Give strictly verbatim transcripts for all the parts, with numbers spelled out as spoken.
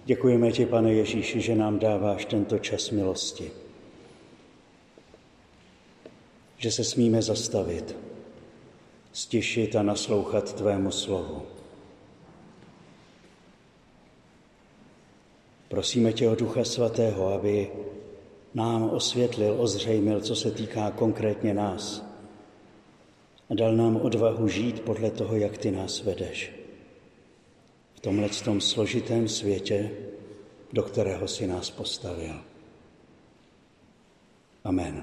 Děkujeme ti, Pane Ježíši, že nám dáváš tento čas milosti. Že se smíme zastavit, stišit a naslouchat tvému slovu. Prosíme tě o Ducha Svatého, aby nám osvětlil, ozřejmil, co se týká konkrétně nás a dal nám odvahu žít podle toho, jak ty nás vedeš. V tomhletom složitém světě, do kterého si nás postavil. Amen.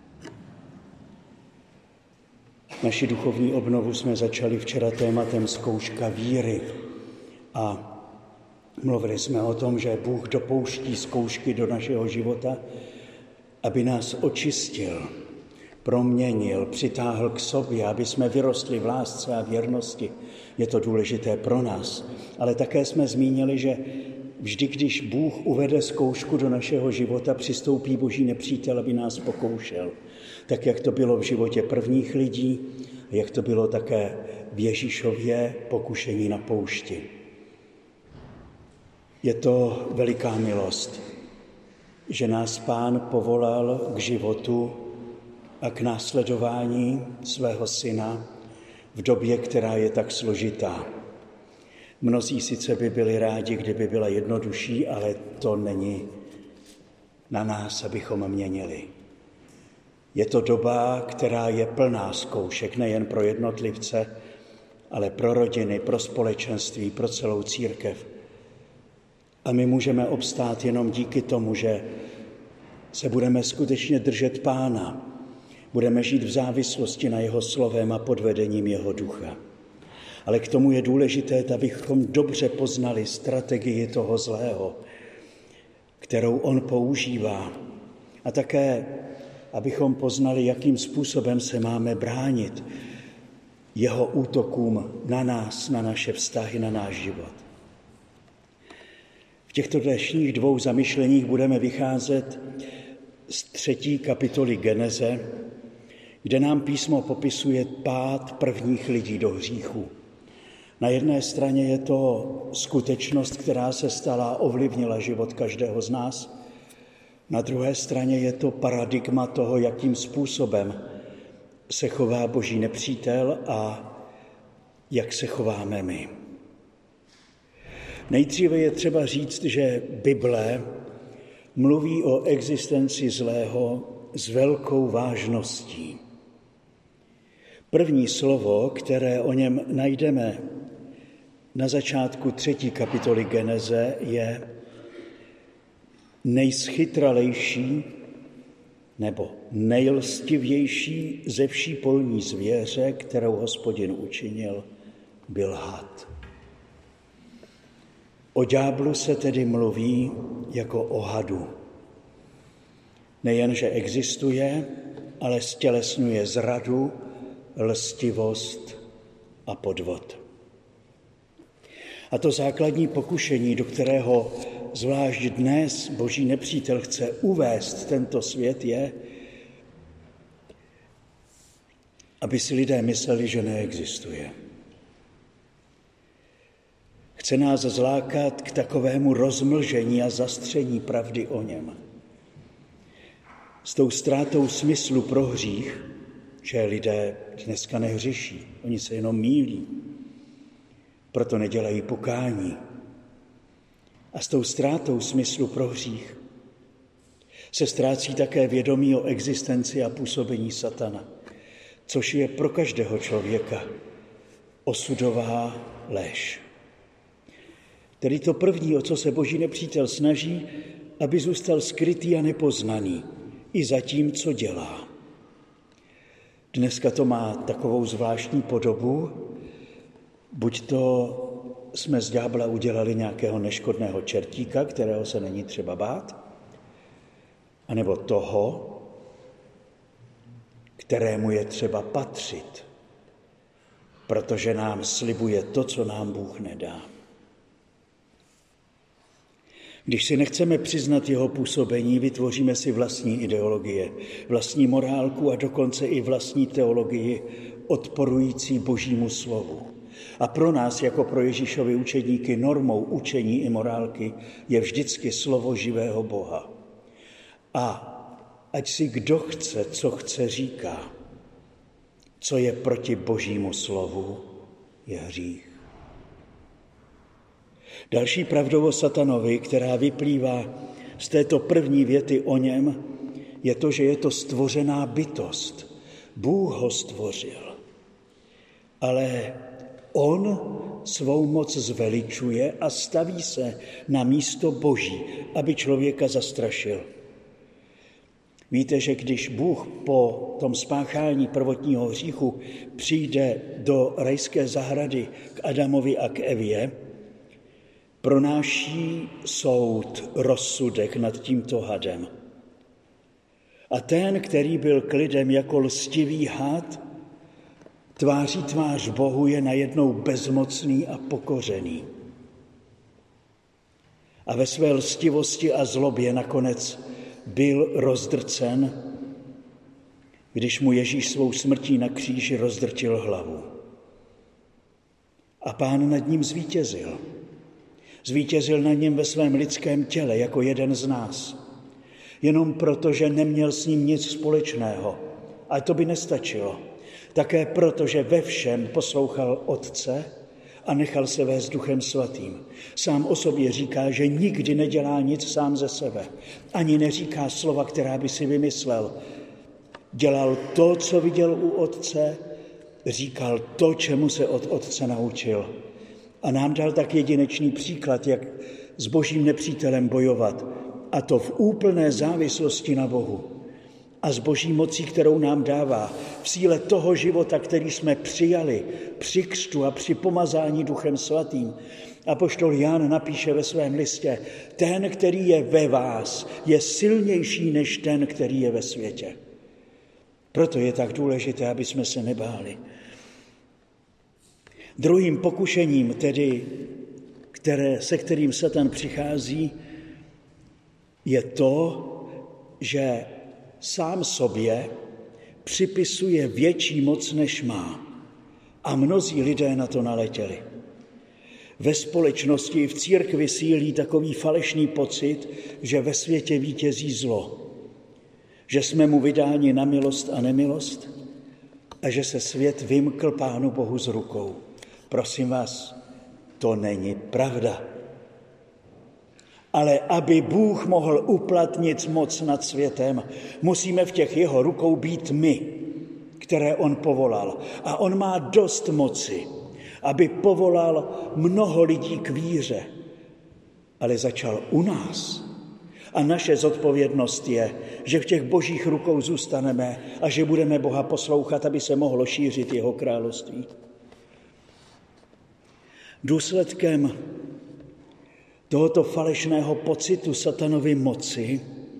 Naši duchovní obnovu jsme začali včera tématem zkouška víry a mluvili jsme o tom, že Bůh dopouští zkoušky do našeho života, aby nás očistil, proměnil, přitáhl k sobě, aby jsme vyrostli v lásce a věrnosti. Je to důležité pro nás. Ale také jsme zmínili, že vždy, když Bůh uvede zkoušku do našeho života, přistoupí Boží nepřítel, aby nás pokoušel. Tak, jak to bylo v životě prvních lidí, jak to bylo také v Ježíšově pokušení na poušti. Je to veliká milost, že nás Pán povolal k životu a k následování svého syna v době, která je tak složitá. Mnozí sice by byli rádi, kdyby byla jednodušší, ale to není na nás, abychom měnili. Je to doba, která je plná zkoušek, nejen pro jednotlivce, ale pro rodiny, pro společenství, pro celou církev. A my můžeme obstát jenom díky tomu, že se budeme skutečně držet Pána. Budeme žít v závislosti na jeho slovem a pod vedením jeho ducha. Ale k tomu je důležité, abychom dobře poznali strategii toho zlého, kterou on používá. A také, abychom poznali, jakým způsobem se máme bránit jeho útokům na nás, na naše vztahy, na náš život. V těchto dnešních dvou zamyšleních budeme vycházet z třetí kapitoly Geneze, kde nám písmo popisuje pád prvních lidí do hříchu. Na jedné straně je to skutečnost, která se stala, ovlivnila život každého z nás. Na druhé straně je to paradigma toho, jakým způsobem se chová Boží nepřítel a jak se chováme my. Nejdříve je třeba říct, že Bible mluví o existenci zlého s velkou vážností. První slovo, které o něm najdeme na začátku třetí kapitoly Geneze, je nejschytralejší nebo nejlstivější ze vší polní zvěře, kterou Hospodin učinil, byl had. O ďáblu se tedy mluví jako o hadu. Nejen, že existuje, ale stělesňuje zradu, lstivost a podvod. A to základní pokušení, do kterého zvlášť dnes Boží nepřítel chce uvést tento svět, je, aby si lidé mysleli, že neexistuje. Chce nás zlákat k takovému rozmlžení a zastření pravdy o něm. S tou ztrátou smyslu pro hřích, že lidé dneska nehřeší, oni se jenom mýlí, proto nedělají pokání. A s tou ztrátou smyslu pro hřích se ztrácí také vědomí o existenci a působení satana, což je pro každého člověka osudová lež. Tedy to první, o co se Boží nepřítel snaží, aby zůstal skrytý a nepoznaný i za tím, co dělá. Dneska to má takovou zvláštní podobu, buď to jsme z ďábla udělali nějakého neškodného čertíka, kterého se není třeba bát, anebo toho, kterému je třeba patřit, protože nám slibuje to, co nám Bůh nedá. Když si nechceme přiznat jeho působení, vytvoříme si vlastní ideologie, vlastní morálku a dokonce i vlastní teologii odporující Božímu slovu. A pro nás, jako pro Ježíšovy učedníky, normou učení i morálky je vždycky slovo živého Boha. A ať si kdo chce, co chce, říká, co je proti Božímu slovu, je hřích. Další pravdou o satanovi, která vyplývá z této první věty o něm, je to, že je to stvořená bytost. Bůh ho stvořil. Ale on svou moc zveličuje a staví se na místo Boží, aby člověka zastrašil. Víte, že když Bůh po tom spáchání prvotního hříchu přijde do rajské zahrady k Adamovi a k Evě, pronáší soud, rozsudek nad tímto hadem. A ten, který byl k lidem jako lstivý had, tváří tvář Bohu, je najednou bezmocný a pokořený. A ve své lstivosti a zlobě nakonec byl rozdrcen, když mu Ježíš svou smrtí na kříži rozdrtil hlavu. A Pán nad ním zvítězil. Zvítězil nad ním ve svém lidském těle jako jeden z nás. Jenom proto, že neměl s ním nic společného. Ale to by nestačilo. Také proto, že ve všem poslouchal Otce a nechal se vést Duchem Svatým. Sám o sobě říká, že nikdy nedělá nic sám ze sebe. Ani neříká slova, která by si vymyslel. Dělal to, co viděl u Otce, říkal to, čemu se od Otce naučil. A nám dal tak jedinečný příklad, jak s Božím nepřítelem bojovat. A to v úplné závislosti na Bohu. A s Boží mocí, kterou nám dává, v síle toho života, který jsme přijali při křtu a při pomazání Duchem Svatým. Apoštol Jan napíše ve svém listě, ten, který je ve vás, je silnější než ten, který je ve světě. Proto je tak důležité, aby jsme se nebáli. Druhým pokušením, tedy, které, se kterým Satan přichází, je to, že sám sobě připisuje větší moc, než má. A mnozí lidé na to naletěli. Ve společnosti i v církvi sílí takový falešný pocit, že ve světě vítězí zlo. Že jsme mu vydáni na milost a nemilost a že se svět vymkl Pánu Bohu z rukou. Prosím vás, to není pravda. Ale aby Bůh mohl uplatnit moc nad světem, musíme v těch jeho rukou být my, které on povolal. A on má dost moci, aby povolal mnoho lidí k víře. Ale začal u nás. A naše zodpovědnost je, že v těch božích rukou zůstaneme a že budeme Boha poslouchat, aby se mohlo šířit jeho království. Důsledkem tohoto falešného pocitu satanovy moci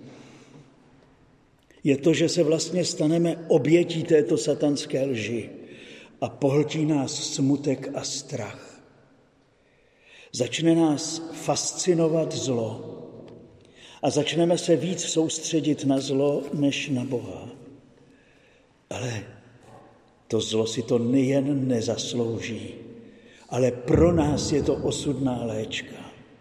je to, že se vlastně staneme obětí této satanské lži a pohltí nás smutek a strach. Začne nás fascinovat zlo a začneme se víc soustředit na zlo, než na Boha. Ale to zlo si to nejen nezaslouží, ale pro nás je to osudná léčka.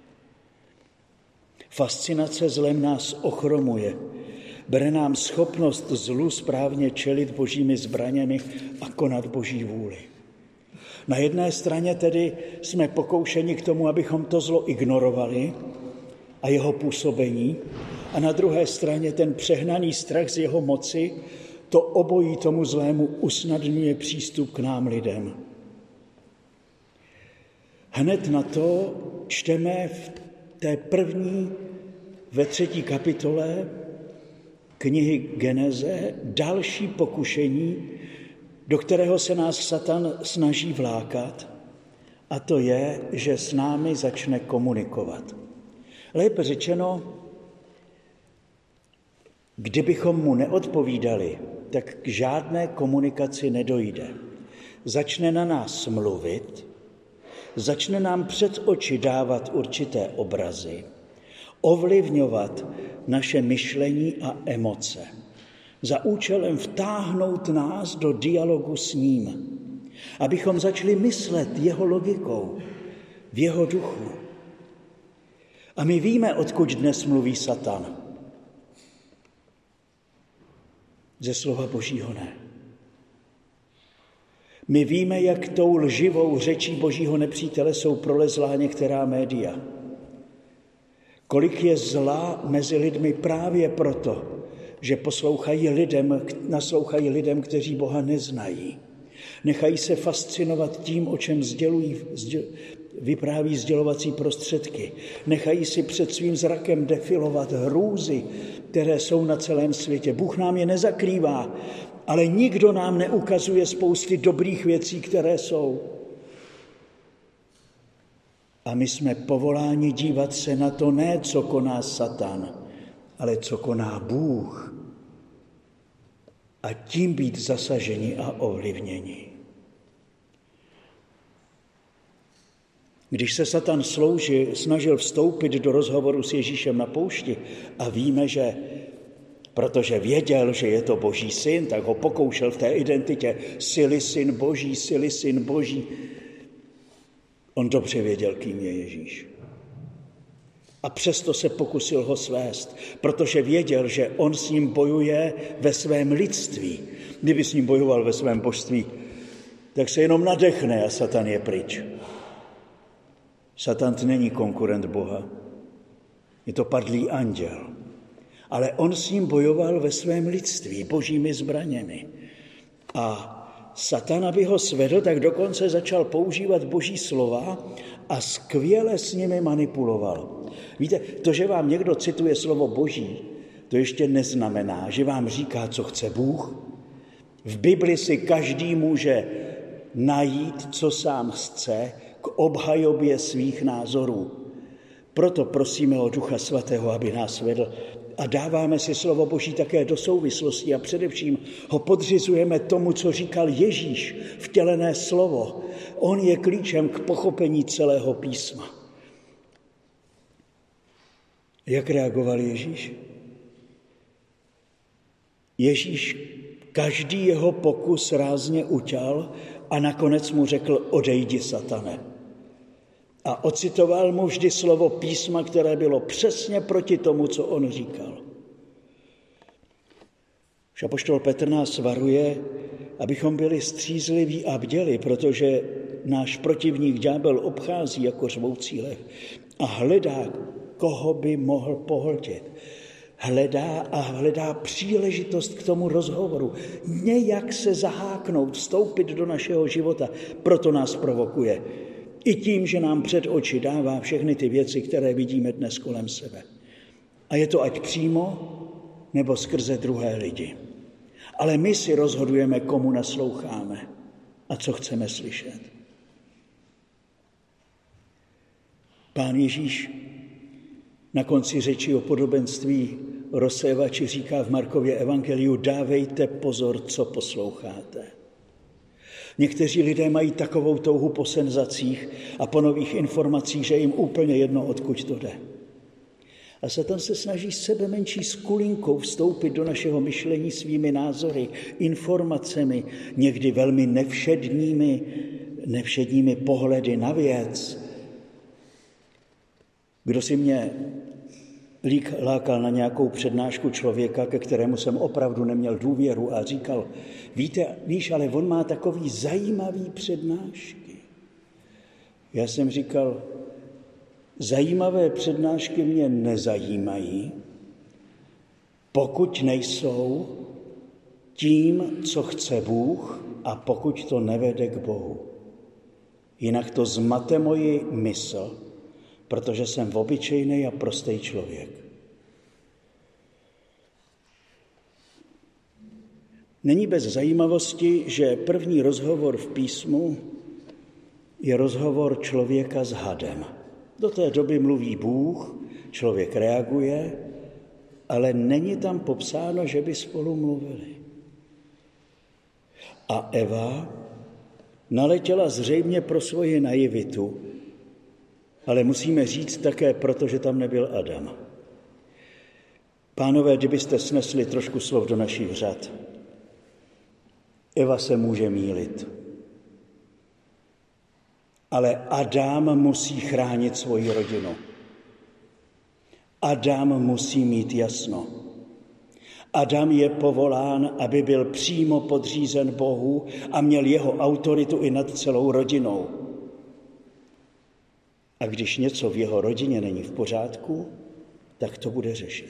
Fascinace zlem nás ochromuje, bere nám schopnost zlu správně čelit božími zbraněmi a konat boží vůli. Na jedné straně tedy jsme pokoušeni k tomu, abychom to zlo ignorovali a jeho působení, a na druhé straně ten přehnaný strach z jeho moci, to obojí tomu zlému usnadňuje přístup k nám lidem. Hned na to čteme v té první, ve třetí kapitole knihy Geneze další pokušení, do kterého se nás Satan snaží vlákat, a to je, že s námi začne komunikovat. Lépe řečeno, kdybychom mu neodpovídali, tak k žádné komunikaci nedojde. Začne na nás mluvit, začne nám před oči dávat určité obrazy, ovlivňovat naše myšlení a emoce, za účelem vtáhnout nás do dialogu s ním. Abychom začali myslet jeho logikou, v jeho duchu. A my víme, odkud dnes mluví Satan. Ze slova Božího ne. My víme, jak tou lživou řečí Božího nepřítele jsou prolezlá některá média. Kolik je zla mezi lidmi právě proto, že poslouchají lidem, naslouchají lidem, kteří Boha neznají. Nechají se fascinovat tím, o čem sdělují, sděl, vypráví sdělovací prostředky. Nechají si před svým zrakem defilovat hrůzy, které jsou na celém světě. Bůh nám je nezakrývá, ale nikdo nám neukazuje spousty dobrých věcí, které jsou. A my jsme povoláni dívat se na to ne, co koná Satan, ale co koná Bůh. A tím být zasaženi a ovlivněni. Když se Satan sloužil, snažil vstoupit do rozhovoru s Ježíšem na poušti a víme, že protože věděl, že je to Boží syn, tak ho pokoušel v té identitě sily syn Boží, sily syn Boží. On dobře věděl, kým je Ježíš. A přesto se pokusil ho svést, protože věděl, že on s ním bojuje ve svém lidství. Kdyby s ním bojoval ve svém božství, tak se jenom nadechne a Satan je pryč. Satan není konkurent Boha. Je to padlý anděl. Ale on s ním bojoval ve svém lidství, božími zbraněmi. A Satan, aby ho svedl, tak dokonce začal používat boží slova a skvěle s nimi manipuloval. Víte, to, že vám někdo cituje slovo boží, to ještě neznamená, že vám říká, co chce Bůh. V Bibli si každý může najít, co sám chce, k obhajobě svých názorů. Proto prosíme o Ducha Svatého, aby nás vedl. A dáváme si slovo Boží také do souvislosti a především ho podřizujeme tomu, co říkal Ježíš, vtělené slovo. On je klíčem k pochopení celého písma. Jak reagoval Ježíš? Ježíš každý jeho pokus rázně uťal a nakonec mu řekl: odejdi, Satane. A ocitoval mu vždy slovo písma, které bylo přesně proti tomu, co on říkal. Apoštol Petr nás varuje, abychom byli střízliví a bděli, protože náš protivník ďábel obchází jako řvoucí lev a hledá, koho by mohl pohltit. Hledá a hledá příležitost k tomu rozhovoru. Nějak se zaháknout, vstoupit do našeho života. Proto nás provokuje. I tím, že nám před oči dává všechny ty věci, které vidíme dnes kolem sebe. A je to ať přímo, nebo skrze druhé lidi. Ale my si rozhodujeme, komu nasloucháme a co chceme slyšet. Pán Ježíš na konci řeči o podobenství rozsévači říká v Markově evangeliu: dávejte pozor, co posloucháte. Někteří lidé mají takovou touhu po senzacích a po nových informacích, že jim úplně jedno, odkud to jde. A Satan se snaží sebe menší skulinkou vstoupit do našeho myšlení svými názory, informacemi, někdy velmi nevšedními, nevšedními pohledy na věc. Kdo si mě lákal na nějakou přednášku člověka, ke kterému jsem opravdu neměl důvěru a říkal: víte, víš, ale on má takový zajímavý přednášky. Já jsem říkal: zajímavé přednášky mě nezajímají, pokud nejsou tím, co chce Bůh, a pokud to nevede k Bohu. Jinak to zmate moji mysl, protože jsem obyčejný a prostý člověk. Není bez zajímavosti, že první rozhovor v písmu je rozhovor člověka s hadem. Do té doby mluví Bůh, člověk reaguje, ale není tam popsáno, že by spolu mluvili. A Eva naletěla zřejmě pro svoji naivitu, ale musíme říct také proto, že tam nebyl Adam. Pánové, kdybyste snesli trošku slov do našich řad. Eva se může mýlit. Ale Adam musí chránit svoji rodinu. Adam musí mít jasno. Adam je povolán, aby byl přímo podřízen Bohu a měl jeho autoritu i nad celou rodinou. A když něco v jeho rodině není v pořádku, tak to bude řešit.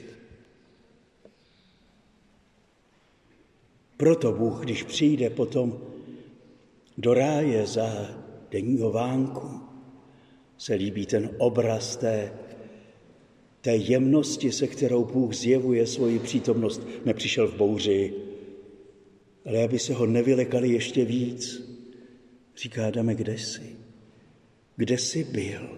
Proto Bůh, když přijde potom do ráje za denního vánku, se líbí ten obraz té, té jemnosti, se kterou Bůh zjevuje svoji přítomnost. Nepřišel v bouři, ale aby se ho nevylekali ještě víc. Říká Adame, kde jsi? Kde jsi byl?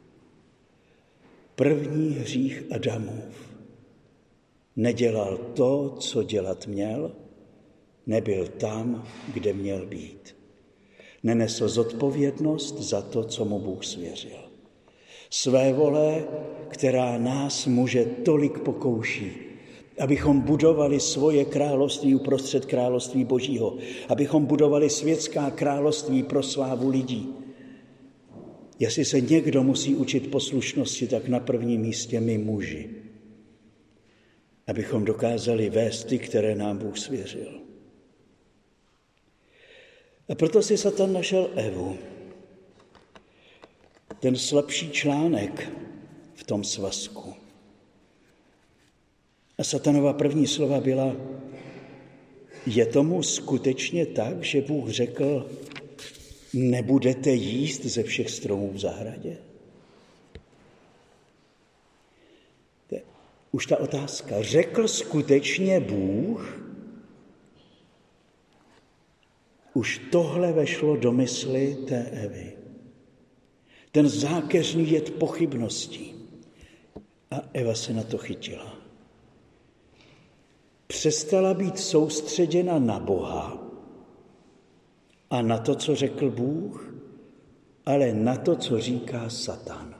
První hřích Adamův. Nedělal to, co dělat měl, nebyl tam, kde měl být. Nenesl zodpovědnost za to, co mu Bůh svěřil. Své vole, která nás muže tolik pokouší, abychom budovali svoje království uprostřed království Božího, abychom budovali světská království pro slávu lidí. Jestli se někdo musí učit poslušnosti, tak na prvním místě my muži, abychom dokázali vést ty, které nám Bůh svěřil. A proto si Satan našel Evu, ten slabší článek v tom svazku. A Satanova první slova byla, je tomu skutečně tak, že Bůh řekl, nebudete jíst ze všech stromů v zahradě? Už ta otázka, řekl skutečně Bůh? Už tohle vešlo do mysli té Evy. Ten zákeřný jed pochybností. A Eva se na to chytila. Přestala být soustředěna na Boha a na to, co řekl Bůh, ale na to, co říká Satan.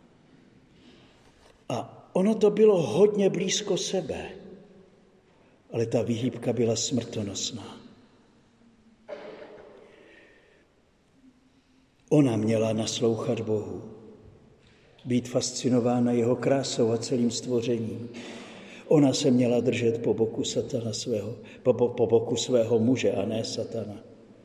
A ono to bylo hodně blízko sebe, ale ta výhybka byla smrtonosná. Ona měla naslouchat Bohu, být fascinována jeho krásou a celým stvořením. Ona se měla držet po boku satana svého, po, po boku svého muže a ne satana.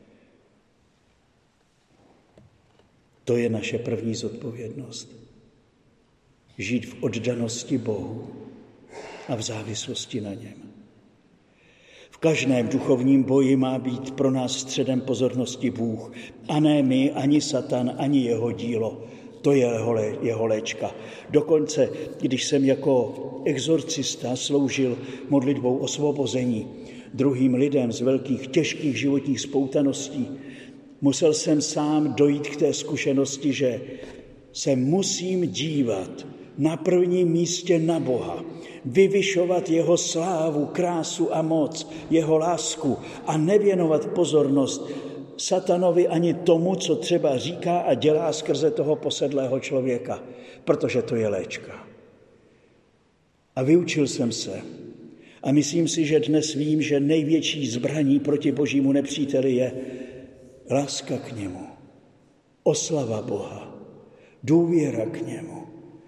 To je naše první zodpovědnost. Žít v oddanosti Bohu a v závislosti na něm. V každém duchovním boji má být pro nás středem pozornosti Bůh, a ne my, ani Satan, ani jeho dílo. To je jeho, lé, jeho léčka. Dokonce, když jsem jako exorcista sloužil modlitbou osvobození druhým lidem z velkých, těžkých životních spoutaností, musel jsem sám dojít k té zkušenosti, že se musím dívat na prvním místě na Boha, vyvyšovat jeho slávu, krásu a moc, jeho lásku a nevěnovat pozornost satanovi ani tomu, co třeba říká a dělá skrze toho posedlého člověka, protože to je léčka. A vyučil jsem se a myslím si, že dnes vím, že největší zbraní proti božímu nepříteli je láska k němu, oslava Boha, důvěra k němu,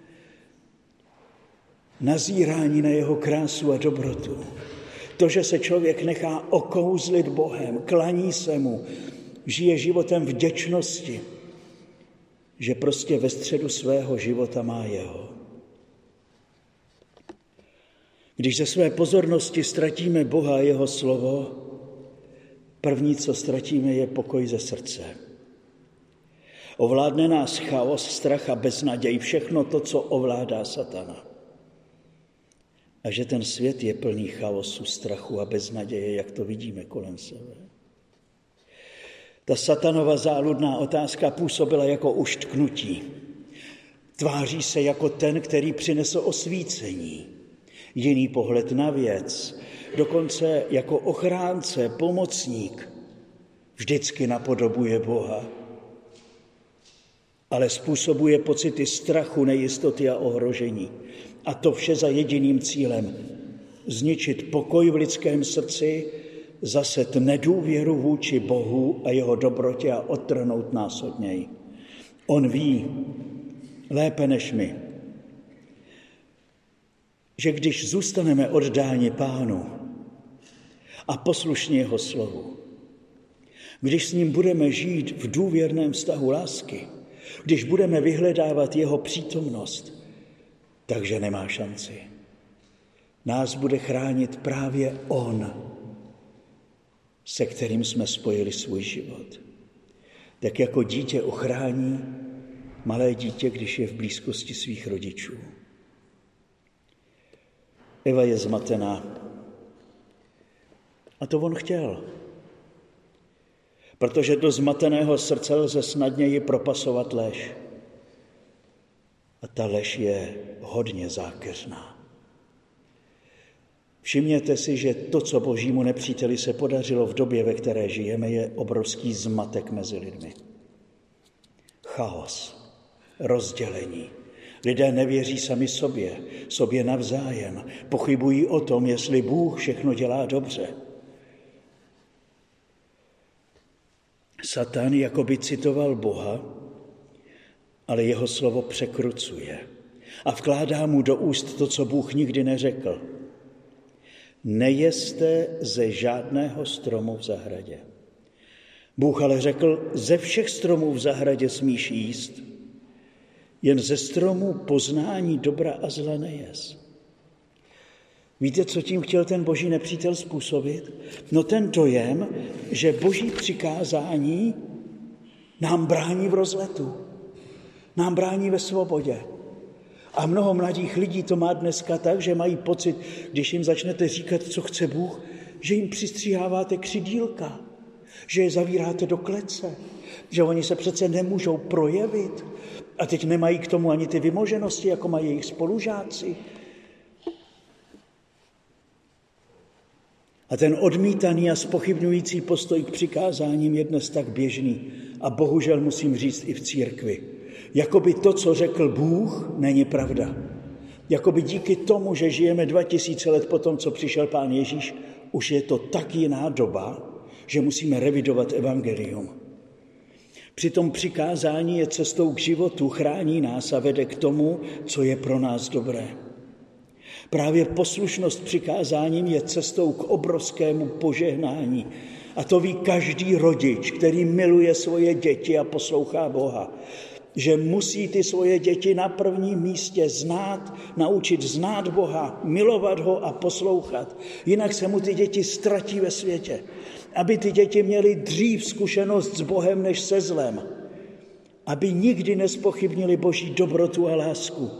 nazírání na jeho krásu a dobrotu. To, že se člověk nechá okouzlit Bohem, klaní se mu, žije životem vděčnosti, že prostě ve středu svého života má jeho. Když ze své pozornosti ztratíme Boha a jeho slovo, první, co ztratíme, je pokoj ze srdce. Ovládne nás chaos, strach a beznaděj, všechno to, co ovládá satana. A že ten svět je plný chaosu, strachu a beznaděje, jak to vidíme kolem sebe. Ta satanova záludná otázka působila jako uštknutí. Tváří se jako ten, který přinesl osvícení. Jiný pohled na věc, dokonce jako ochránce, pomocník. Vždycky napodobuje Boha, ale způsobuje pocity strachu, nejistoty a ohrožení. A to vše za jediným cílem. Zničit pokoj v lidském srdci, zaset nedůvěru vůči Bohu a jeho dobrotě a odtrhnout nás od něj. On ví lépe než my, že když zůstaneme oddáni Pánu a poslušní jeho slovu, když s ním budeme žít v důvěrném vztahu lásky, když budeme vyhledávat jeho přítomnost, takže nemá šanci. Nás bude chránit právě on, se kterým jsme spojili svůj život. Tak jako dítě ochrání malé dítě, když je v blízkosti svých rodičů. Eva je zmatená. A to on chtěl. Protože do zmateného srdce lze snadněji propasovat lež. A ta lež je hodně zákeřná. Všimněte si, že to, co božímu nepříteli se podařilo v době, ve které žijeme, je obrovský zmatek mezi lidmi. Chaos, rozdělení. Lidé nevěří sami sobě, sobě navzájem. Pochybují o tom, jestli Bůh všechno dělá dobře. Satan jakoby citoval Boha, ale jeho slovo překrucuje a vkládá mu do úst to, co Bůh nikdy neřekl. Nejeste ze žádného stromu v zahradě. Bůh ale řekl, ze všech stromů v zahradě smíš jíst, jen ze stromu poznání dobra a zla nejez. Víte, co tím chtěl ten boží nepřítel způsobit? No ten dojem, že boží přikázání nám brání v rozletu, nám brání ve svobodě. A mnoho mladých lidí to má dneska tak, že mají pocit, když jim začnete říkat, co chce Bůh, že jim přistříháváte křidílka, že je zavíráte do klece, že oni se přece nemůžou projevit a teď nemají k tomu ani ty vymoženosti, jako mají jejich spolužáci. A ten odmítaný a zpochybňující postoj k přikázáním je dnes tak běžný a bohužel musím říct i v církvi. Jakoby to, co řekl Bůh, není pravda. Jakoby díky tomu, že žijeme dva tisíce let po tom, co přišel Pán Ježíš, už je to tak jiná doba, že musíme revidovat evangelium. Přitom přikázání je cestou k životu, chrání nás a vede k tomu, co je pro nás dobré. Právě poslušnost přikázáním je cestou k obrovskému požehnání. A to ví každý rodič, který miluje svoje děti a poslouchá Boha. Že musí ty svoje děti na prvním místě znát, naučit znát Boha, milovat ho a poslouchat. Jinak se mu ty děti ztratí ve světě. Aby ty děti měly dřív zkušenost s Bohem než se zlem. Aby nikdy nezpochybnili Boží dobrotu a lásku.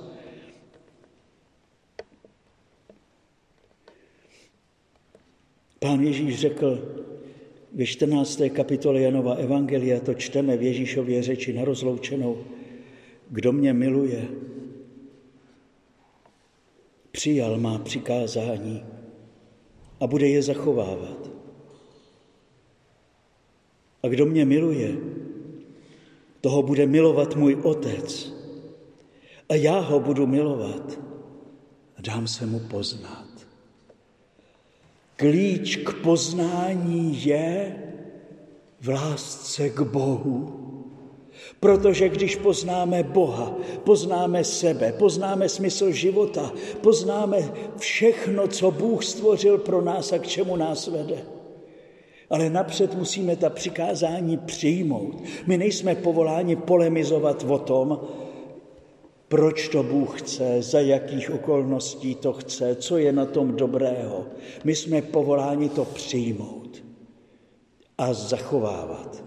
Pán Ježíš řekl ve čtrnácté kapitole Janova evangelia, to čteme v Ježíšově řeči na rozloučenou, kdo mě miluje, přijal má přikázání a bude je zachovávat. A kdo mě miluje, toho bude milovat můj Otec. A já ho budu milovat a dám se mu poznat. Klíč k poznání je v lásce k Bohu. Protože když poznáme Boha, poznáme sebe, poznáme smysl života, poznáme všechno, co Bůh stvořil pro nás a k čemu nás vede. Ale napřed musíme ta přikázání přijmout. My nejsme povoláni polemizovat o tom, proč to Bůh chce, za jakých okolností to chce, co je na tom dobrého. My jsme povoláni to přijmout a zachovávat.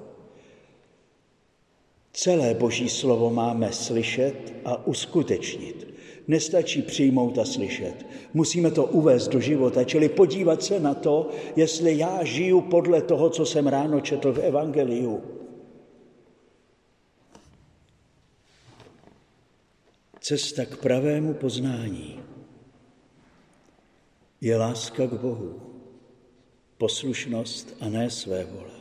Celé Boží slovo máme slyšet a uskutečnit. Nestačí přijmout a slyšet. Musíme to uvést do života, čili podívat se na to, jestli já žiju podle toho, co jsem ráno četl v evangeliu. Cesta k pravému poznání je láska k Bohu, poslušnost a ne své vole.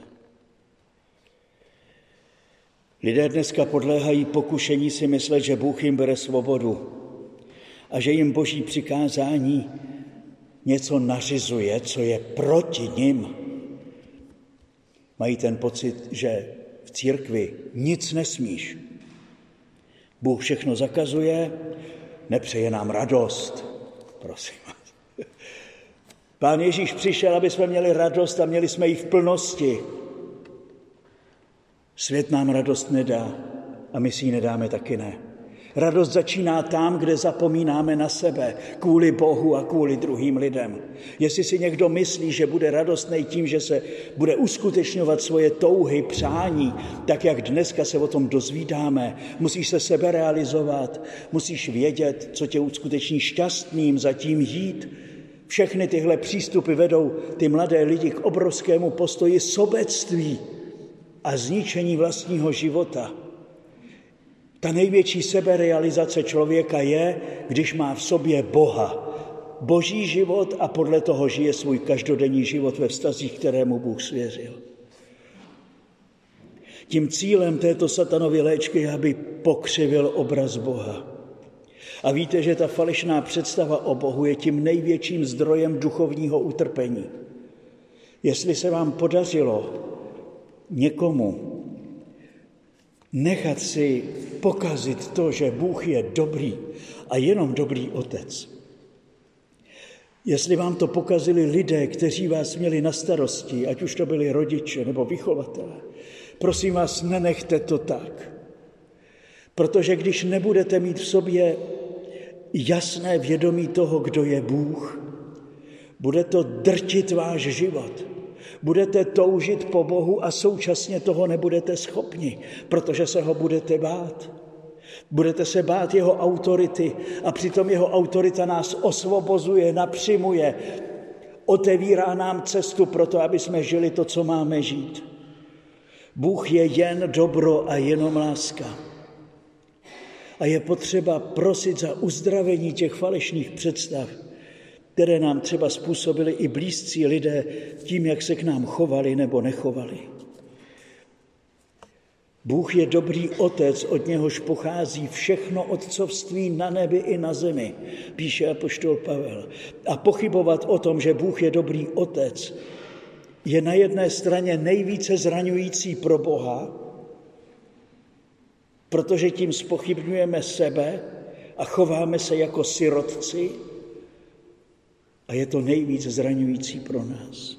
Lidé dneska podléhají pokušení si myslet, že Bůh jim bere svobodu a že jim Boží přikázání něco nařizuje, co je proti nim. Mají ten pocit, že v církvi nic nesmíš, Bůh všechno zakazuje, nepřeje nám radost. Prosím vás. Pán Ježíš přišel, aby jsme měli radost a měli jsme ji v plnosti. Svět nám radost nedá a my si ji nedáme taky ne. Radost začíná tam, kde zapomínáme na sebe, kvůli Bohu a kvůli druhým lidem. Jestli si někdo myslí, že bude radostný tím, že se bude uskutečňovat svoje touhy, přání, tak jak dneska se o tom dozvídáme, musíš se sebe realizovat, musíš vědět, co tě uskuteční šťastným, zatím jít. Všechny tyhle přístupy vedou ty mladé lidi k obrovskému postoji sobectví a zničení vlastního života. Ta největší seberealizace člověka je, když má v sobě Boha, boží život a podle toho žije svůj každodenní život ve vztazích, kterému Bůh svěřil. Tím cílem této satanovy léčky je, aby pokřivil obraz Boha. A víte, že ta falešná představa o Bohu je tím největším zdrojem duchovního utrpení. Jestli se vám podařilo někomu nechat si pokazit to, že Bůh je dobrý a jenom dobrý otec. Jestli vám to pokazili lidé, kteří vás měli na starosti, ať už to byli rodiče nebo vychovatelé, prosím vás, nenechte to tak. Protože když nebudete mít v sobě jasné vědomí toho, kdo je Bůh, bude to drtit váš život. Budete toužit po Bohu a současně toho nebudete schopni, protože se ho budete bát. Budete se bát jeho autority a přitom jeho autorita nás osvobozuje, napřimuje, otevírá nám cestu pro to, aby jsme žili to, co máme žít. Bůh je jen dobro a jenom láska. A je potřeba prosit za uzdravení těch falešných představ, které nám třeba způsobili i blízcí lidé tím, jak se k nám chovali nebo nechovali. Bůh je dobrý otec, od něhož pochází všechno otcovství na nebi i na zemi, píše apoštol Pavel. A pochybovat o tom, že Bůh je dobrý otec, je na jedné straně nejvíce zraňující pro Boha, protože tím zpochybňujeme sebe a chováme se jako sirotci, a je to nejvíc zraňující pro nás.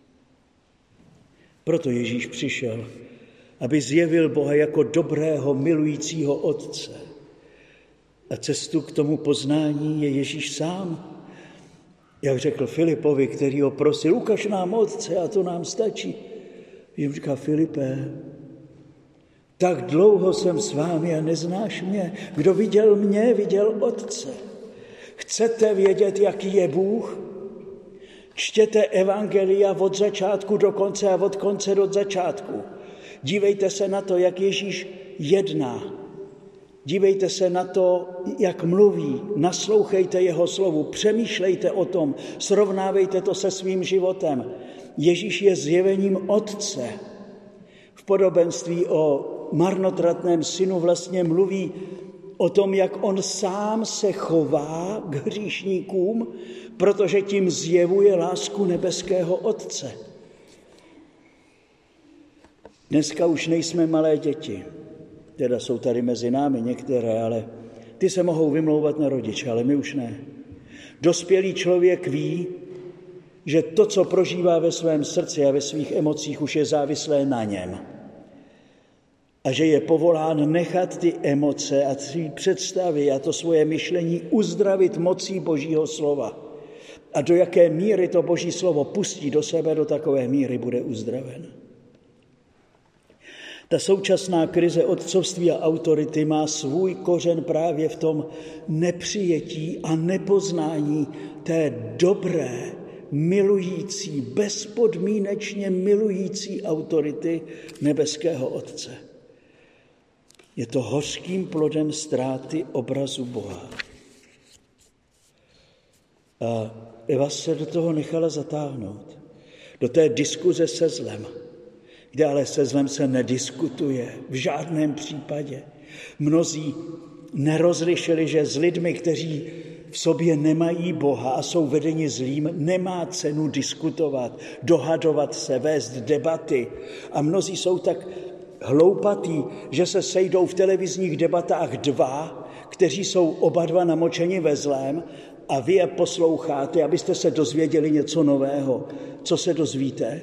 Proto Ježíš přišel, aby zjevil Boha jako dobrého, milujícího otce. A cestu k tomu poznání je Ježíš sám. Jak řekl Filipovi, který ho prosil, ukaž nám otce a to nám stačí. Jim říká, Filipe, tak dlouho jsem s vámi a neznáš mě. Kdo viděl mě, viděl otce. Chcete vědět, jaký je Bůh? Čtěte evangelia od začátku do konce a od konce do začátku. Dívejte se na to, jak Ježíš jedná. Dívejte se na to, jak mluví. Naslouchejte jeho slovu. Přemýšlejte o tom. Srovnávejte to se svým životem. Ježíš je zjevením Otce. V podobenství o marnotratném synu vlastně mluví o tom, jak on sám se chová k hříšníkům, protože tím zjevuje lásku nebeského Otce. Dneska už nejsme malé děti. Teda jsou tady mezi námi některé, ale ty se mohou vymlouvat na rodiče, ale my už ne. Dospělý člověk ví, že to, co prožívá ve svém srdci a ve svých emocích, už je závislé na něm. A že je povolán nechat ty emoce a ty představy a to svoje myšlení uzdravit mocí Božího slova. A do jaké míry to Boží slovo pustí do sebe, do takové míry bude uzdraven. Ta současná krize otcovství a autority má svůj kořen právě v tom nepřijetí a nepoznání té dobré, milující, bezpodmínečně milující autority nebeského Otce. Je to hořkým plodem ztráty obrazu Boha. A Eva se do toho nechala zatáhnout. Do té diskuze se zlem, kde ale se zlem se nediskutuje v žádném případě. Mnozí nerozlišili, že s lidmi, kteří v sobě nemají Boha a jsou vedeni zlým, nemá cenu diskutovat, dohadovat se, vést debaty. A mnozí jsou tak hloupatý, že se sejdou v televizních debatách dva, kteří jsou oba dva namočeni ve zlém a vy je posloucháte, abyste se dozvěděli něco nového. Co se dozvíte?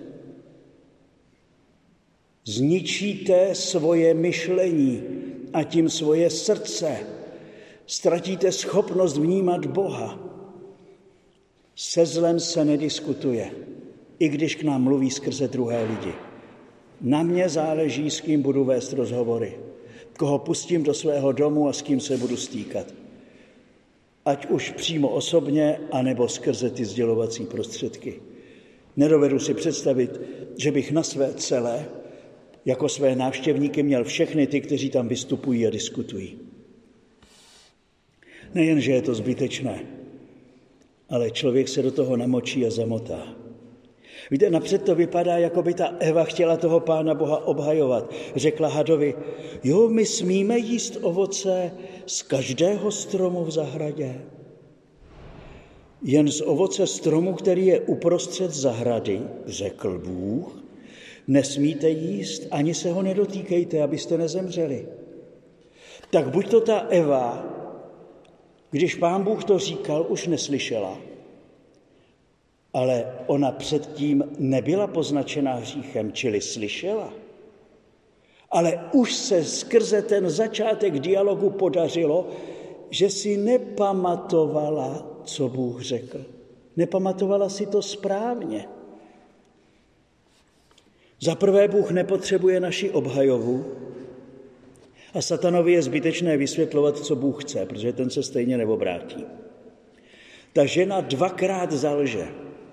Zničíte svoje myšlení a tím svoje srdce. Ztratíte schopnost vnímat Boha. Se zlem se nediskutuje, i když k nám mluví skrze druhé lidi. Na mě záleží, s kým budu vést rozhovory, koho pustím do svého domu a s kým se budu stýkat. Ať už přímo osobně, anebo skrze ty sdělovací prostředky. Nedovedu si představit, že bych na své celé jako své návštěvníky měl všechny ty, kteří tam vystupují a diskutují. Nejen, že je to zbytečné, ale člověk se do toho namočí a zamotá. Víte, napřed to vypadá, jako by ta Eva chtěla toho Pána Boha obhajovat. Řekla hadovi, jo, my smíme jíst ovoce z každého stromu v zahradě. Jen z ovoce stromu, který je uprostřed zahrady, řekl Bůh, nesmíte jíst, ani se ho nedotýkejte, abyste nezemřeli. Tak buď to ta Eva, když Pán Bůh to říkal, už neslyšela, ale ona předtím nebyla poznačená hříchem, čili slyšela. Ale už se skrze ten začátek dialogu podařilo, že si nepamatovala, co Bůh řekl. Nepamatovala si to správně. Za prvé, Bůh nepotřebuje naši obhajovu a satanovi je zbytečné vysvětlovat, co Bůh chce, protože ten se stejně neobrátí. Ta žena dvakrát zalže.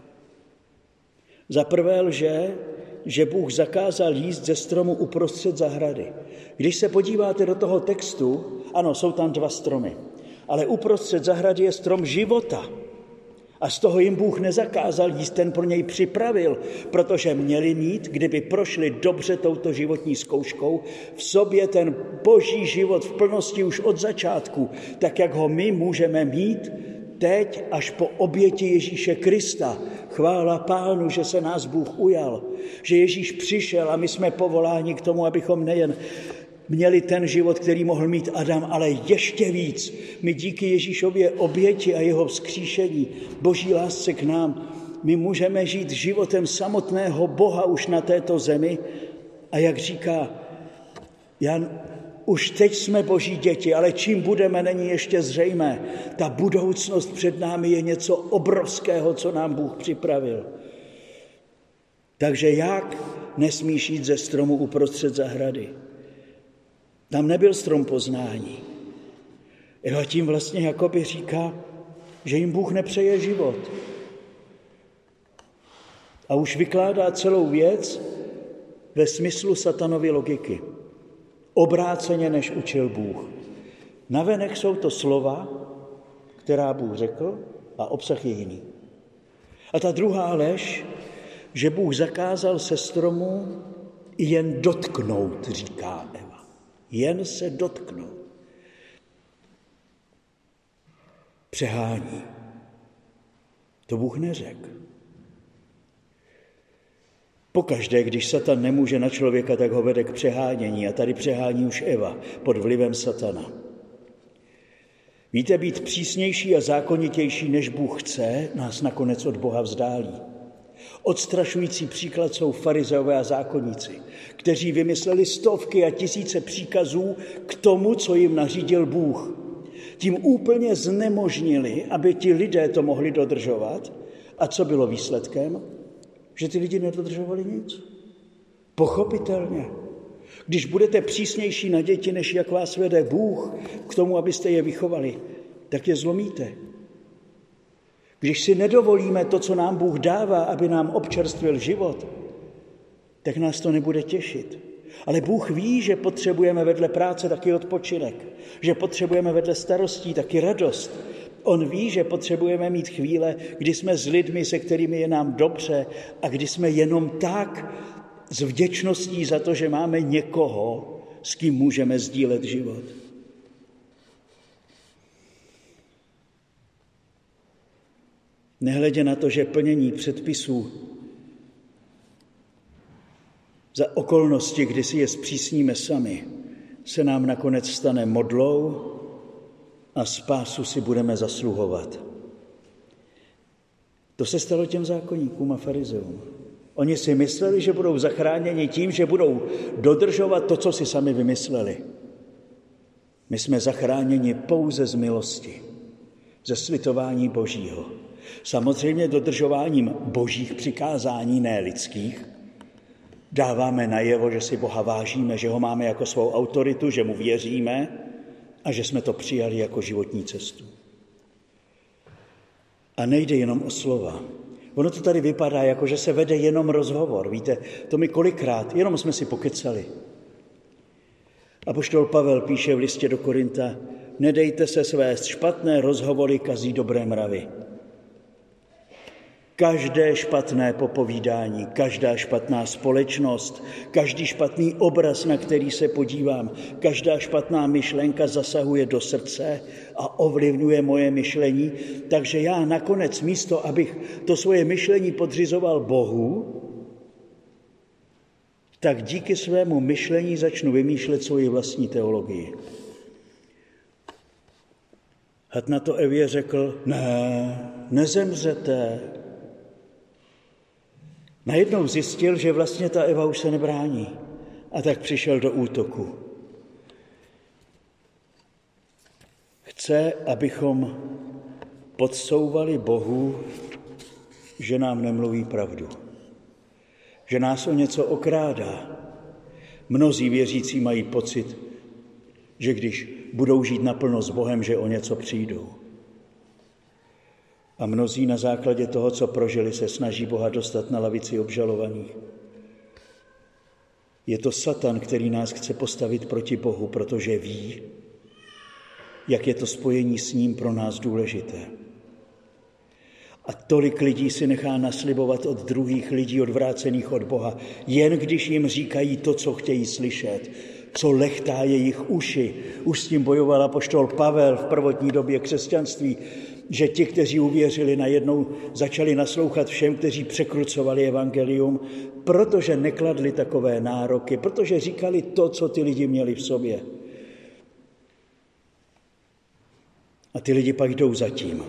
Za prvé lže, že Bůh zakázal jíst ze stromu uprostřed zahrady. Když se podíváte do toho textu, ano, jsou tam dva stromy, ale uprostřed zahrady je strom života. A z toho jim Bůh nezakázal jíst, ten pro něj připravil, protože měli mít, kdyby prošli dobře touto životní zkouškou, v sobě ten boží život v plnosti už od začátku, tak jak ho my můžeme mít teď až po oběti Ježíše Krista. Chvála Pánu, že se nás Bůh ujal, že Ježíš přišel a my jsme povoláni k tomu, abychom nejen měli ten život, který mohl mít Adam, ale ještě víc. My díky Ježíšově oběti a jeho vzkříšení, boží lásce k nám, my můžeme žít životem samotného Boha už na této zemi. A jak říká Jan, už teď jsme boží děti, ale čím budeme, není ještě zřejmé. Ta budoucnost před námi je něco obrovského, co nám Bůh připravil. Takže jak nesmíš jít ze stromu uprostřed zahrady? Tam nebyl strom poznání. Eva tím vlastně jakoby říká, že jim Bůh nepřeje život. A už vykládá celou věc ve smyslu satanovy logiky. Obráceně, než učil Bůh. Navenek jsou to slova, která Bůh řekl, a obsah je jiný. A ta druhá lež, že Bůh zakázal se stromu jen dotknout, říká Eva. Jen se dotknout. Přehání. To Bůh neřekl. Pokaždé, když Satan nemůže na člověka, tak ho vede k přehánění. A tady přehání už Eva pod vlivem Satana. Víte, být přísnější a zákonitější, než Bůh chce, nás nakonec od Boha vzdálí. Odstrašující příklad jsou farizeové a zákonníci, kteří vymysleli stovky a tisíce příkazů k tomu, co jim nařídil Bůh. Tím úplně znemožnili, aby ti lidé to mohli dodržovat. A co bylo výsledkem? Že ty lidi nedodržovali nic. Pochopitelně. Když budete přísnější na děti, než jak vás vede Bůh k tomu, abyste je vychovali, tak je zlomíte. Když si nedovolíme to, co nám Bůh dává, aby nám občerstvil život, tak nás to nebude těšit. Ale Bůh ví, že potřebujeme vedle práce taky odpočinek, že potřebujeme vedle starostí taky radost. On ví, že potřebujeme mít chvíle, kdy jsme s lidmi, se kterými je nám dobře a kdy jsme jenom tak s vděčností za to, že máme někoho, s kým můžeme sdílet život. Nehledě na to, že plnění předpisů za okolnosti, kdy si je zpřísníme sami, se nám nakonec stane modlou a spásu si budeme zasluhovat. To se stalo těm zákonníkům a farizeům. Oni si mysleli, že budou zachráněni tím, že budou dodržovat to, co si sami vymysleli. My jsme zachráněni pouze z milosti, ze slitování Božího. Samozřejmě dodržováním Božích přikázání, ne lidských. Dáváme najevo, že si Boha vážíme, že ho máme jako svou autoritu, že mu věříme a že jsme to přijali jako životní cestu. A nejde jenom o slova. Ono to tady vypadá, jako že se vede jenom rozhovor. Víte, to my kolikrát, jenom jsme si pokecali. Apoštol Pavel píše v listě do Korinta, nedejte se svést, špatné rozhovory kazí dobré mravy. Každé špatné popovídání, každá špatná společnost, každý špatný obraz, na který se podívám, každá špatná myšlenka zasahuje do srdce a ovlivňuje moje myšlení, takže já nakonec místo, abych to svoje myšlení podřizoval Bohu, tak díky svému myšlení začnu vymýšlet svoji vlastní teologii. Had na to Evě řekl, ne, nezemřete. Najednou zjistil, že vlastně ta Eva už se nebrání a tak přišel do útoku. Chce, abychom podsouvali Bohu, že nám nemluví pravdu, že nás o něco okrádá. Mnozí věřící mají pocit, že když budou žít naplno s Bohem, že o něco přijdou. A mnozí na základě toho, co prožili, se snaží Boha dostat na lavici obžalovaných. Je to Satan, který nás chce postavit proti Bohu, protože ví, jak je to spojení s ním pro nás důležité. A tolik lidí si nechá naslibovat od druhých lidí odvrácených od Boha, jen když jim říkají to, co chtějí slyšet, co lechtá jejich uši. Už s tím bojoval apoštol Pavel v prvotní době křesťanství, že ti, kteří uvěřili, najednou začali naslouchat všem, kteří překrucovali evangelium, protože nekladli takové nároky, protože říkali to, co ty lidi měli v sobě. A ty lidi pak jdou za tím.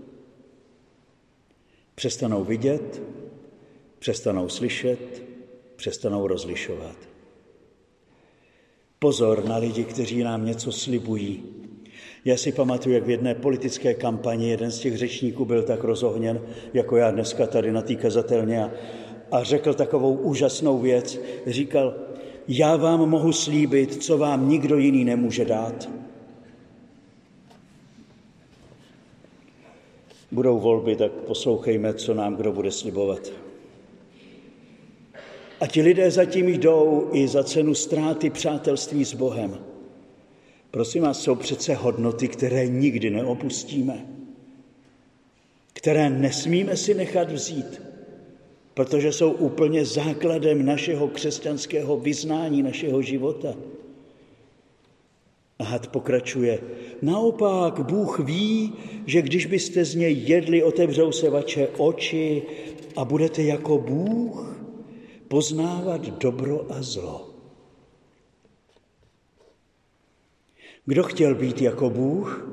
Přestanou vidět, přestanou slyšet, přestanou rozlišovat. Pozor na lidi, kteří nám něco slibují. Já si pamatuju, jak v jedné politické kampani jeden z těch řečníků byl tak rozohněn, jako já dneska tady na té kazatelně, a, a řekl takovou úžasnou věc. Říkal, já vám mohu slíbit, co vám nikdo jiný nemůže dát. Budou volby, tak poslouchejme, co nám kdo bude slibovat. A ti lidé zatím jdou i za cenu ztráty přátelství s Bohem. Prosím vás, jsou přece hodnoty, které nikdy neopustíme, které nesmíme si nechat vzít, protože jsou úplně základem našeho křesťanského vyznání, našeho života. A had pokračuje. Naopak Bůh ví, že když byste z něj jedli, otevřou se vaše oči a budete jako Bůh poznávat dobro a zlo. Kdo chtěl být jako Bůh?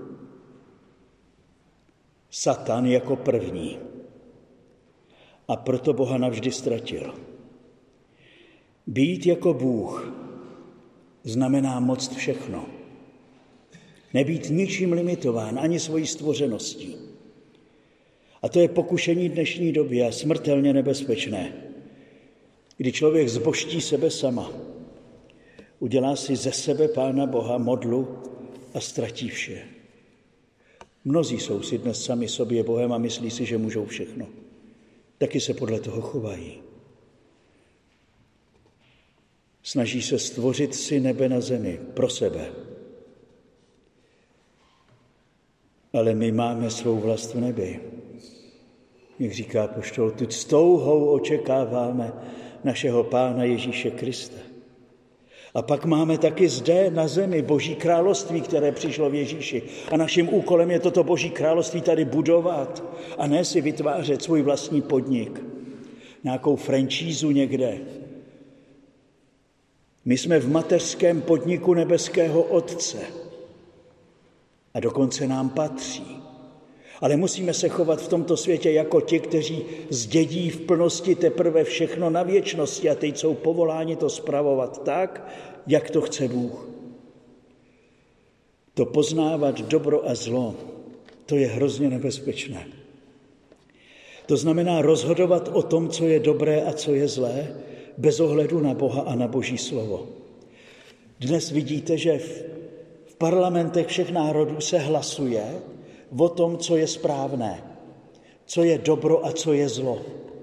Satan jako první. A proto Boha navždy ztratil. Být jako Bůh znamená moct všechno. Nebýt ničím limitován, ani svojí stvořeností. A to je pokušení dnešní doby a smrtelně nebezpečné. Kdy člověk zbožtí sebe sama, udělá si ze sebe Pána Boha modlu a ztratí vše. Mnozí jsou si dnes sami sobě Bohem a myslí si, že můžou všechno. Taky se podle toho chovají. Snaží se stvořit si nebe na zemi pro sebe. Ale my máme svou vlast v nebi. Jak říká apoštol, tu s touhou očekáváme našeho Pána Ježíše Krista. A pak máme taky zde na zemi Boží království, které přišlo v Ježíši. A naším úkolem je toto Boží království tady budovat a ne si vytvářet svůj vlastní podnik. Nějakou franšízu někde. My jsme v mateřském podniku nebeského Otce a dokonce nám patří. Ale musíme se chovat v tomto světě jako ti, kteří zdědí v plnosti teprve všechno na věčnosti a teď jsou povoláni to spravovat tak, jak to chce Bůh. To poznávat dobro a zlo, to je hrozně nebezpečné. To znamená rozhodovat o tom, co je dobré a co je zlé, bez ohledu na Boha a na Boží slovo. Dnes vidíte, že v parlamentech všech národů se hlasuje o tom, co je správné, co je dobro a co je zlo.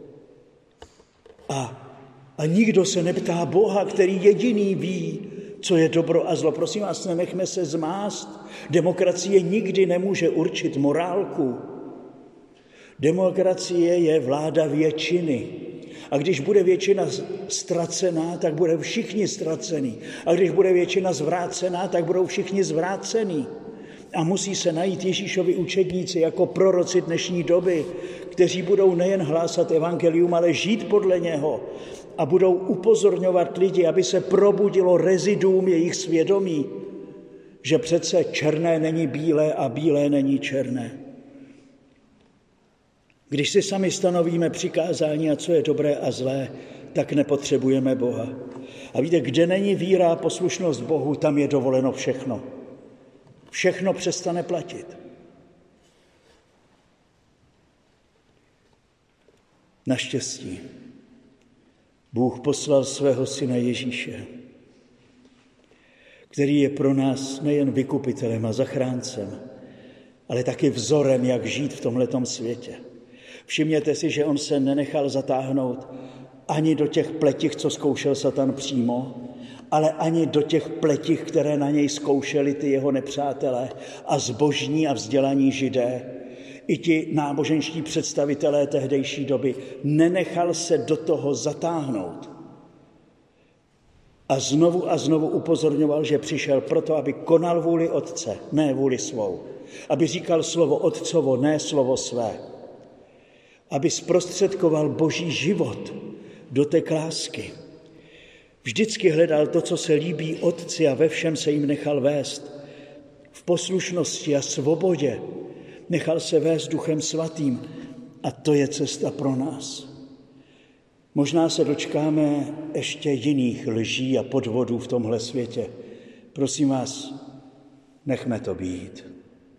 A, a nikdo se neptá Boha, který jediný ví, co je dobro a zlo. Prosím vás, nenechme se zmást. Demokracie nikdy nemůže určit morálku. Demokracie je vláda většiny. A když bude většina ztracená, tak budou všichni ztracení. A když bude většina zvrácená, tak budou všichni zvrácení. A musí se najít Ježíšovi učedníci jako proroci dnešní doby, kteří budou nejen hlásat evangelium, ale žít podle něho. A budou upozorňovat lidi, aby se probudilo reziduum jejich svědomí, že přece černé není bílé a bílé není černé. Když si sami stanovíme přikázání a co je dobré a zlé, tak nepotřebujeme Boha. A víte, kde není víra a poslušnost Bohu, tam je dovoleno všechno. Všechno přestane platit. Naštěstí Bůh poslal svého syna Ježíše, který je pro nás nejen vykupitelem a zachráncem, ale taky vzorem, jak žít v tomhletom světě. Všimněte si, že on se nenechal zatáhnout ani do těch pletich, co zkoušel Satan přímo, ale ani do těch pletich, které na něj zkoušeli ty jeho nepřátelé a zbožní a vzdělaní Židé. I ti náboženští představitelé tehdejší doby. Nenechal se do toho zatáhnout. A znovu a znovu upozorňoval, že přišel proto, aby konal vůli Otce, ne vůli svou. Aby říkal slovo Otcovo, ne slovo své. Aby zprostředkoval Boží život do té lásky. Vždycky hledal to, co se líbí Otci a ve všem se jim nechal vést. V poslušnosti a svobodě nechal se vést Duchem Svatým a to je cesta pro nás. Možná se dočkáme ještě jiných lží a podvodů v tomhle světě. Prosím vás, nechme to být.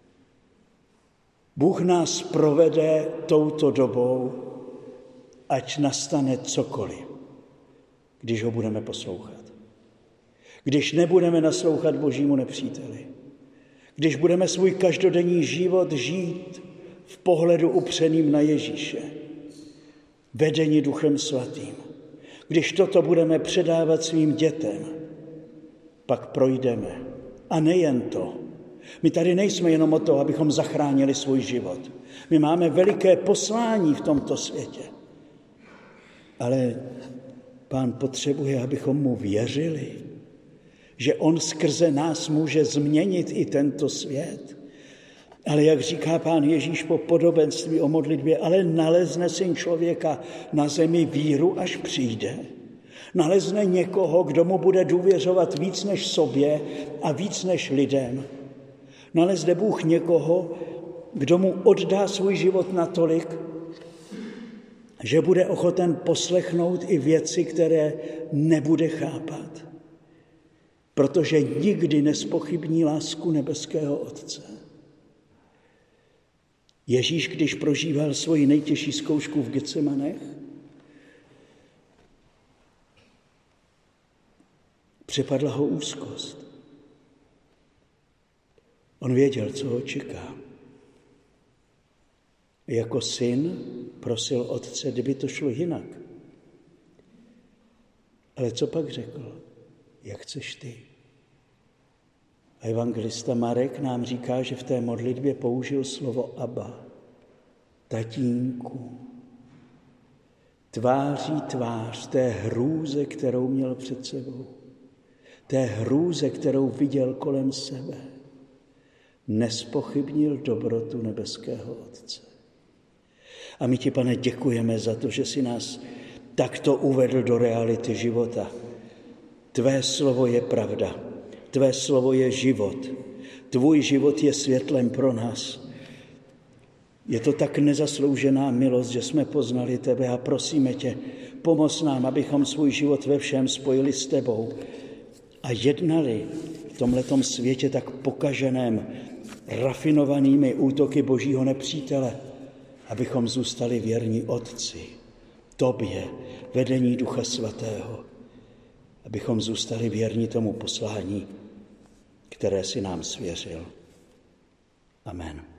Bůh nás provede touto dobou, ať nastane cokoliv, když ho budeme poslouchat. Když nebudeme naslouchat Božímu nepříteli. Když budeme svůj každodenní život žít v pohledu upřeným na Ježíše. Vedení Duchem Svatým. Když toto budeme předávat svým dětem, pak projdeme. A nejen to. My tady nejsme jenom o to, abychom zachránili svůj život. My máme veliké poslání v tomto světě. Ale Pán potřebuje, abychom mu věřili, že on skrze nás může změnit i tento svět. Ale jak říká Pán Ježíš po podobenství o modlitbě, ale nalezne syn člověka na zemi víru, až přijde. Nalezne někoho, kdo mu bude důvěřovat víc než sobě a víc než lidem. Nalezne Bůh někoho, kdo mu oddá svůj život natolik, že bude ochoten poslechnout i věci, které nebude chápat. Protože nikdy nespochybní lásku nebeského Otce. Ježíš, když prožíval svoji nejtěžší zkoušku v Getsemanech, přepadla ho úzkost. On věděl, co ho čeká. Jako syn prosil Otce, kdyby to šlo jinak. Ale co pak řekl? Jak chceš ty? A evangelista Marek nám říká, že v té modlitbě použil slovo Abba, tatínku. Tváří tvář té hrůze, kterou měl před sebou. Té hrůze, kterou viděl kolem sebe. Nespochybnil dobrotu nebeského Otce. A my ti, Pane, děkujeme za to, že jsi nás takto uvedl do reality života. Tvé slovo je pravda, tvé slovo je život, tvůj život je světlem pro nás. Je to tak nezasloužená milost, že jsme poznali tebe a prosíme tě, pomoz nám, abychom svůj život ve všem spojili s tebou a jednali v tomhletom světě tak pokaženém, rafinovanými útoky božího nepřítele, abychom zůstali věrní Otci, tobě, vedení Ducha Svatého, abychom zůstali věrní tomu poslání, které si nám svěřil. Amen.